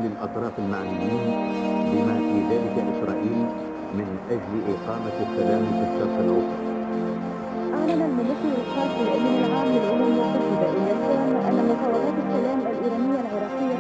الأطراف المعنيين بما في ذلك إسرائيل من أجل إقامة السلام في الشرق الأوسط. أعلن الممثل الخاص للأمين العام للأمم المتحدة إلياسون أن مفاوضات السلام الإيرانية العراقية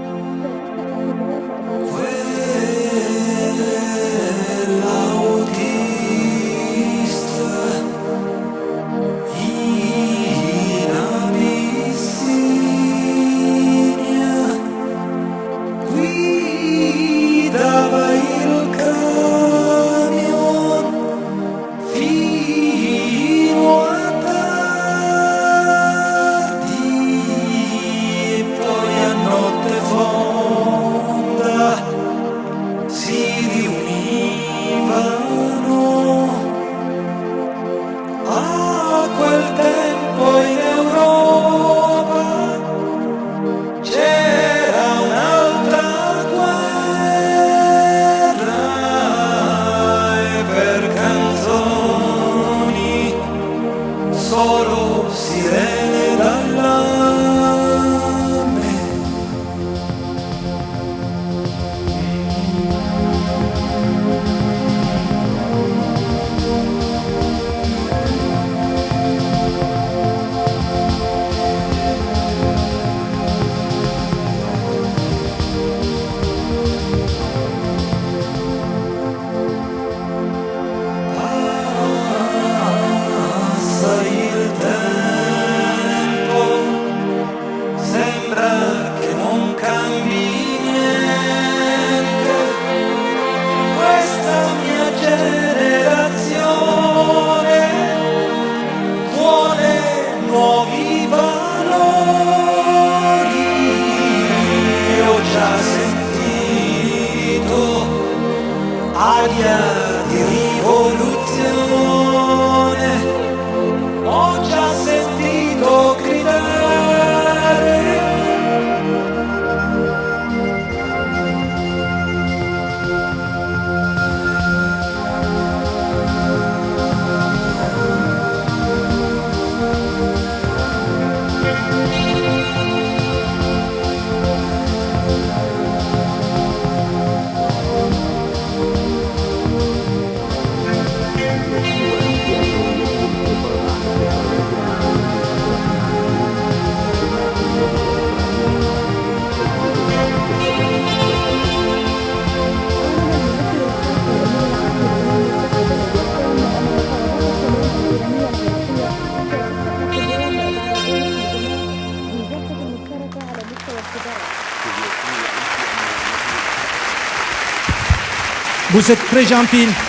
solo sirene d'allarme. Nuovi valori, ho già sentito aria di rivoluzione, ho già sentito gridare. Vous êtes très gentil.